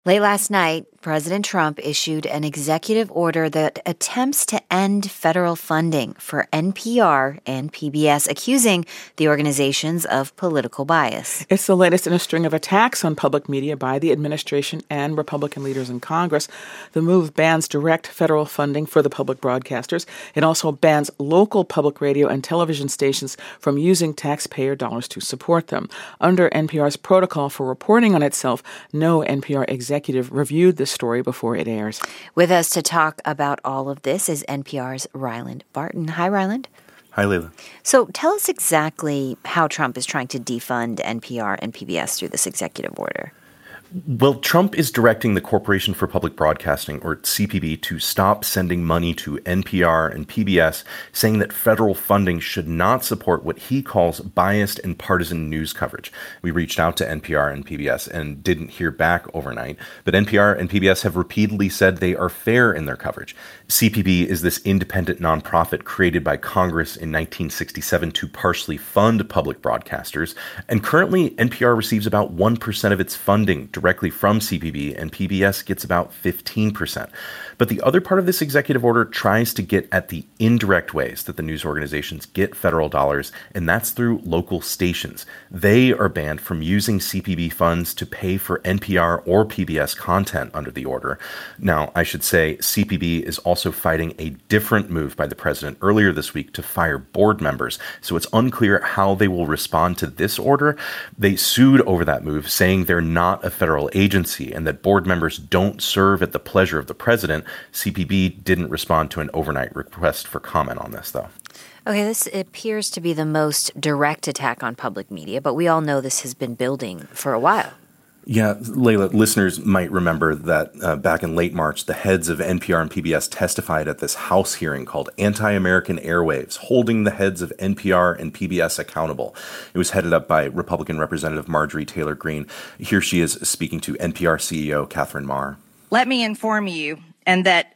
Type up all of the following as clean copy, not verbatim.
Late last night, President Trump issued an executive order that attempts to end federal funding for NPR and PBS, accusing the organizations of political bias. It's the latest in a string of attacks on public media by the administration and Republican leaders in Congress. The move bans direct federal funding for the public broadcasters. It also bans local public radio and television stations from using taxpayer dollars to support them. Under NPR's protocol for reporting on itself, no NPR executive reviewed the story before it airs. With us to talk about all of this is NPR's Ryland Barton. Hi, Ryland. Hi, Layla. So tell us exactly how Trump is trying to defund NPR and PBS through this executive order. Well, Trump is directing the Corporation for Public Broadcasting, or CPB, to stop sending money to NPR and PBS, saying that federal funding should not support what he calls biased and partisan news coverage. We reached out to NPR and PBS and didn't hear back overnight, but NPR and PBS have repeatedly said they are fair in their coverage. CPB is this independent nonprofit created by Congress in 1967 to partially fund public broadcasters, and currently NPR receives about 1% of its funding directly from CPB, and PBS gets about 15%. But the other part of this executive order tries to get at the indirect ways that the news organizations get federal dollars, and that's through local stations. They are banned from using CPB funds to pay for NPR or PBS content under the order. Now, I should say CPB is also fighting a different move by the president earlier this week to fire board members, so it's unclear how they will respond to this order. They sued over that move, saying they're not a federal agency and that board members don't serve at the pleasure of the president. CPB didn't respond to an overnight request for comment on this, though. Okay, this appears to be the most direct attack on public media, but we all know this has been building for a while. Yeah, Layla, listeners might remember that back in late March, the heads of NPR and PBS testified at this House hearing called Anti-American Airwaves, holding the heads of NPR and PBS accountable. It was headed up by Republican Representative Marjorie Taylor Greene. Here she is speaking to NPR CEO Catherine Maher. Let me inform you, and that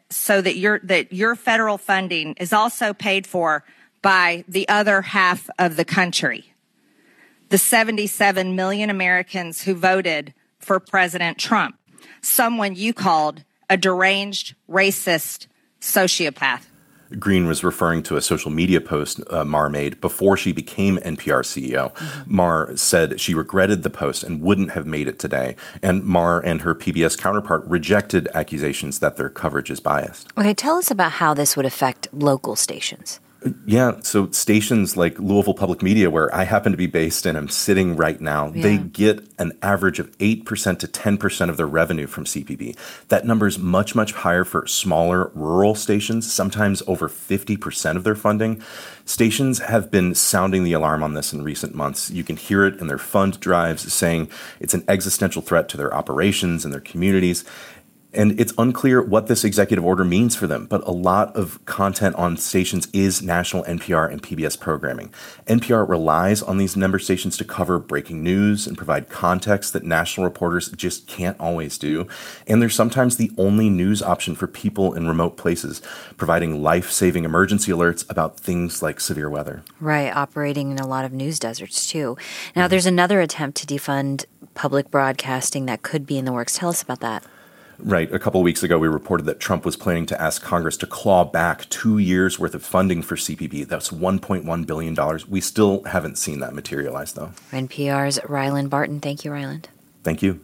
your federal funding is also paid for by the other half of the country. The 77 million Americans who voted for President Trump, someone you called a deranged, racist sociopath. Greene was referring to a social media post Maher made before she became NPR CEO. Maher said she regretted the post and wouldn't have made it today. And Maher and her PBS counterpart rejected accusations that their coverage is biased. Okay, tell us about how this would affect local stations. Yeah, so stations like Louisville Public Media, where I happen to be based and I'm sitting right now, they get an average of 8% to 10% of their revenue from CPB. That number is much, much higher for smaller rural stations, sometimes over 50% of their funding. Stations have been sounding the alarm on this in recent months. You can hear it in their fund drives saying it's an existential threat to their operations and their communities. And it's unclear what this executive order means for them, but a lot of content on stations is national NPR and PBS programming. NPR relies on these member stations to cover breaking news and provide context that national reporters just can't always do. And they're sometimes the only news option for people in remote places, providing life-saving emergency alerts about things like severe weather. Right, operating in a lot of news deserts, too. Now, there's another attempt to defund public broadcasting that could be in the works. Tell us about that. Right. A couple of weeks ago, we reported that Trump was planning to ask Congress to claw back 2 years' worth of funding for CPB. That's $1.1 billion. We still haven't seen that materialize, though. NPR's Ryland Barton. Thank you, Ryland. Thank you.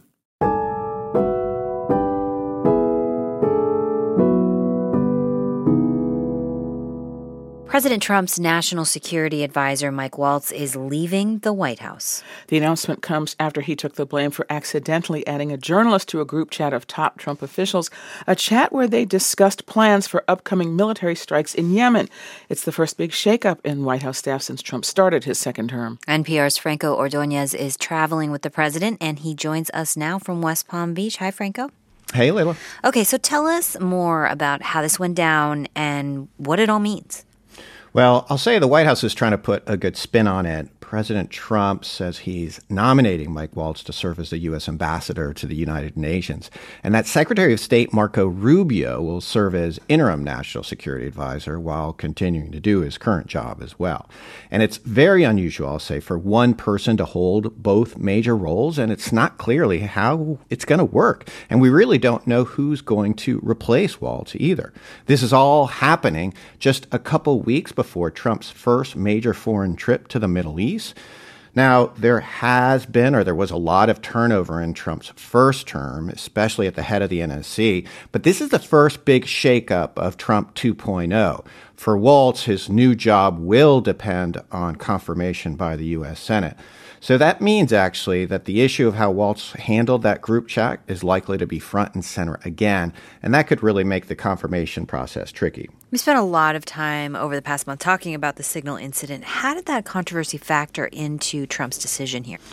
President Trump's national security advisor, Mike Waltz, is leaving the White House. The announcement comes after he took the blame for accidentally adding a journalist to a group chat of top Trump officials, a chat where they discussed plans for upcoming military strikes in Yemen. It's the first big shakeup in White House staff since Trump started his second term. NPR's Franco Ordonez is traveling with the president, and he joins us now from West Palm Beach. Hi, Franco. Hey, Layla. Okay, so tell us more about how this went down and what it all means. Well, I'll say the White House is trying to put a good spin on it. President Trump says he's nominating Mike Waltz to serve as the U.S. ambassador to the United Nations, and that Secretary of State Marco Rubio will serve as interim national security advisor while continuing to do his current job as well. And it's very unusual, I'll say, for one person to hold both major roles, and it's not clearly how it's going to work. And we really don't know who's going to replace Waltz either. This is all happening just a couple weeks before Trump's first major foreign trip to the Middle East. Now, there was a lot of turnover in Trump's first term, especially at the head of the NSC, but this is the first big shakeup of Trump 2.0. For Waltz, his new job will depend on confirmation by the U.S. Senate. So that means, actually, that the issue of how Waltz handled that group chat is likely to be front and center again, and that could really make the confirmation process tricky. We spent a lot of time over the past month talking about the Signal incident. How did that controversy factor into Trump's decision here?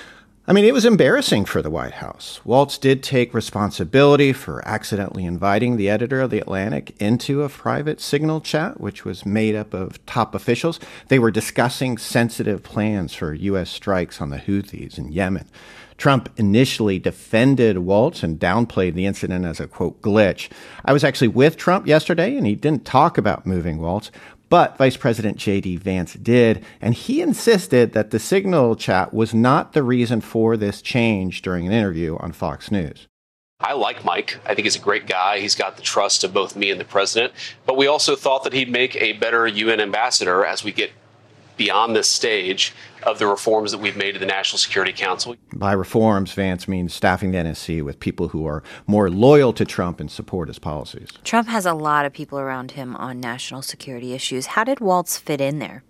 I mean, it was embarrassing for the White House. Waltz did take responsibility for accidentally inviting the editor of The Atlantic into a private Signal chat, which was made up of top officials. They were discussing sensitive plans for U.S. strikes on the Houthis in Yemen. Trump initially defended Waltz and downplayed the incident as a, quote, glitch. I was actually with Trump yesterday, and he didn't talk about moving Waltz. But Vice President J.D. Vance did, and he insisted that the Signal chat was not the reason for this change during an interview on Fox News. I like Mike. I think he's a great guy. He's got the trust of both me and the president. But we also thought that he'd make a better UN ambassador as we get beyond this stage of the reforms that we've made to the National Security Council. By reforms, Vance means staffing the NSC with people who are more loyal to Trump and support his policies. Trump has a lot of people around him on national security issues. How did Waltz fit in there?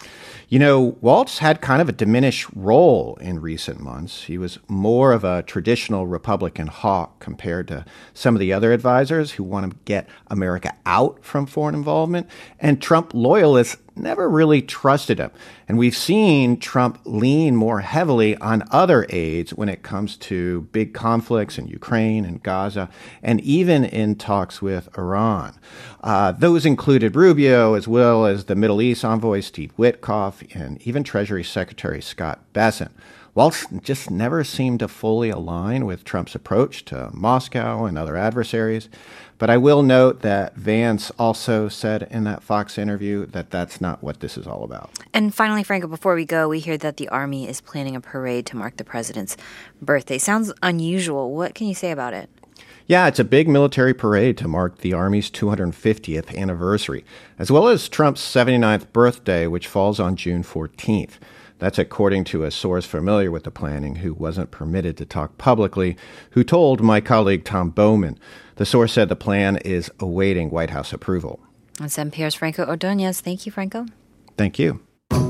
You know, Waltz had kind of a diminished role in recent months. He was more of a traditional Republican hawk compared to some of the other advisors who want to get America out from foreign involvement. And Trump loyalists never really trusted him. And we've seen Trump lean more heavily on other aides when it comes to big conflicts in Ukraine and Gaza, and even in talks with Iran. Those included Rubio, as well as the Middle East envoy Steve Witkoff, and even Treasury Secretary Scott Bessent. Waltz just never seemed to fully align with Trump's approach to Moscow and other adversaries. But I will note that Vance also said in that Fox interview that that's not what this is all about. And finally, Franco, before we go, we hear that the Army is planning a parade to mark the president's birthday. Sounds unusual. What can you say about it? Yeah, it's a big military parade to mark the Army's 250th anniversary, as well as Trump's 79th birthday, which falls on June 14th. That's according to a source familiar with the planning who wasn't permitted to talk publicly, who told my colleague Tom Bowman. The source said the plan is awaiting White House approval. That's NPR's Franco Ordonez. Thank you, Franco. Thank you.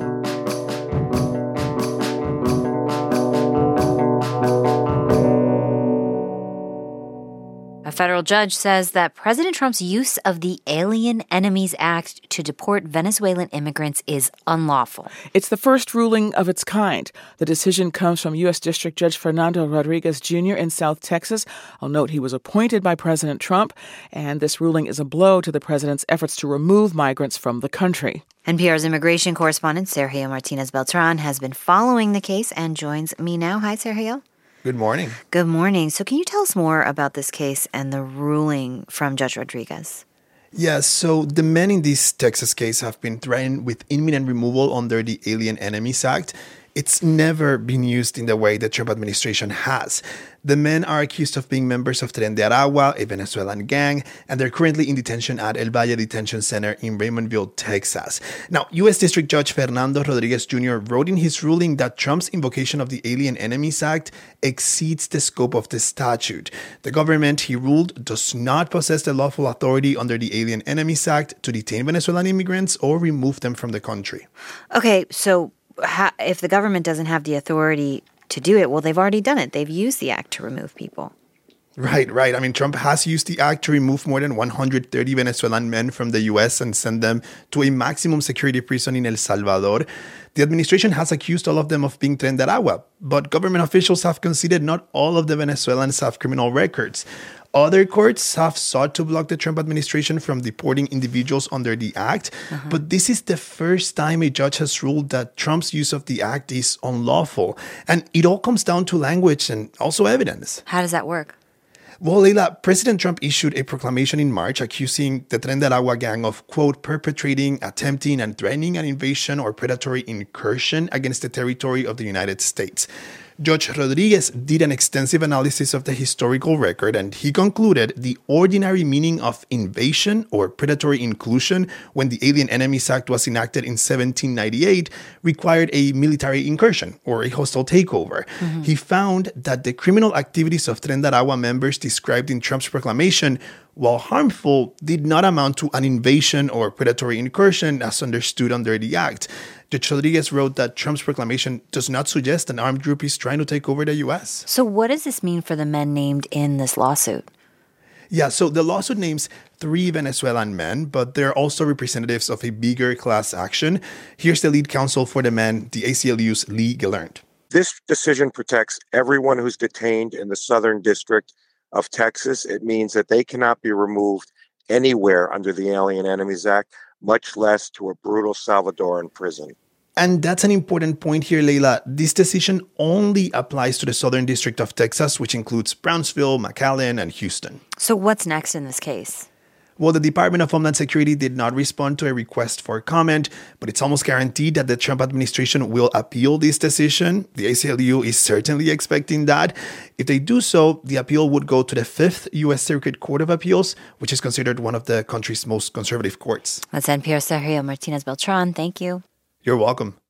A federal judge says that President Trump's use of the Alien Enemies Act to deport Venezuelan immigrants is unlawful. It's the first ruling of its kind. The decision comes from U.S. District Judge Fernando Rodriguez Jr. in South Texas. I'll note he was appointed by President Trump, and this ruling is a blow to the president's efforts to remove migrants from the country. NPR's immigration correspondent Sergio Martinez Beltran has been following the case and joins me now. Hi, Sergio. Good morning. Good morning. So can you tell us more about this case and the ruling from Judge Rodriguez? Yes, so the men in this Texas case have been threatened with imminent removal under the Alien Enemies Act. It's never been used in the way the Trump administration has. The men are accused of being members of Tren de Aragua, a Venezuelan gang, and they're currently in detention at El Valle Detention Center in Raymondville, Texas. Now, U.S. District Judge Fernando Rodriguez Jr. wrote in his ruling that Trump's invocation of the Alien Enemies Act exceeds the scope of the statute. The government, he ruled, does not possess the lawful authority under the Alien Enemies Act to detain Venezuelan immigrants or remove them from the country. Okay, so if the government doesn't have the authority to do it, well, they've already done it. They've used the act to remove people. Right. I mean, Trump has used the act to remove more than 130 Venezuelan men from the U.S. and send them to a maximum security prison in El Salvador. The administration has accused all of them of being Tren de Aragua, but government officials have conceded not all of the Venezuelans have criminal records. Other courts have sought to block the Trump administration from deporting individuals under the act, but this is the first time a judge has ruled that Trump's use of the act is unlawful. And it all comes down to language and also evidence. How does that work? Well, Leila, President Trump issued a proclamation in March accusing the Tren de Aragua gang of, quote, perpetrating, attempting, and threatening an invasion or predatory incursion against the territory of the United States. Judge Rodriguez did an extensive analysis of the historical record, and he concluded the ordinary meaning of invasion or predatory inclusion when the Alien Enemies Act was enacted in 1798 required a military incursion or a hostile takeover. He found that the criminal activities of Tren de Aragua members described in Trump's proclamation, while harmful, did not amount to an invasion or predatory incursion as understood under the act. Judge Rodriguez wrote that Trump's proclamation does not suggest an armed group is trying to take over the U.S. So what does this mean for the men named in this lawsuit? Yeah, so the lawsuit names 3 Venezuelan men, but they're also representatives of a bigger class action. Here's the lead counsel for the men, the ACLU's Lee Gelernt. This decision protects everyone who's detained in the Southern District of Texas. It means that they cannot be removed anywhere under the Alien Enemies Act, much less to a brutal Salvadoran prison. And that's an important point here, Leila. This decision only applies to the Southern District of Texas, which includes Brownsville, McAllen, and Houston. So what's next in this case? Well, the Department of Homeland Security did not respond to a request for comment, but it's almost guaranteed that the Trump administration will appeal this decision. The ACLU is certainly expecting that. If they do so, the appeal would go to the 5th U.S. Circuit Court of Appeals, which is considered one of the country's most conservative courts. That's NPR's Sergio Martinez Beltran. Thank you. You're welcome.